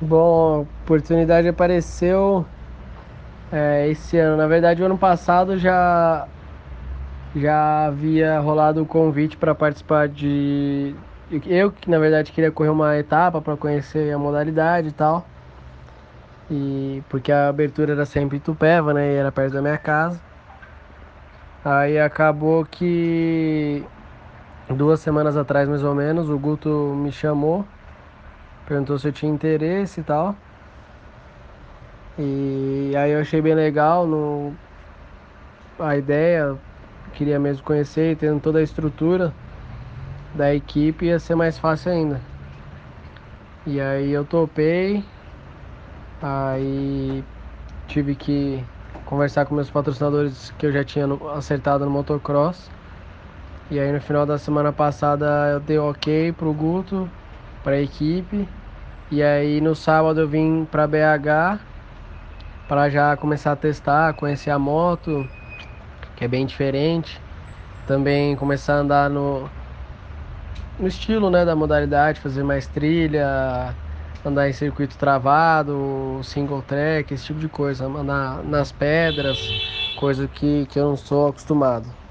Bom, a oportunidade apareceu esse ano. Na verdade, o ano passado já havia rolado o convite para participar de. Eu que na verdade queria correr uma etapa para conhecer a modalidade e tal. E porque a abertura era sempre em Itupeva, né? E era perto da minha casa. Aí acabou que 2 semanas atrás, mais ou menos, o Guto me chamou, perguntou se eu tinha interesse e tal. E aí eu achei bem legal a ideia, queria mesmo conhecer, e tendo toda a estrutura da equipe ia ser mais fácil ainda. E aí eu topei, aí tive que conversar com meus patrocinadores que eu já tinha acertado no motocross. E aí no final da semana passada eu dei ok pro Guto, pra equipe. E aí no sábado eu vim pra BH para já começar a testar, conhecer a moto, que é bem diferente. Também começar a andar no estilo, né, da modalidade, fazer mais trilha, andar em circuito travado, single track, esse tipo de coisa, andar nas pedras, coisa que eu não sou acostumado.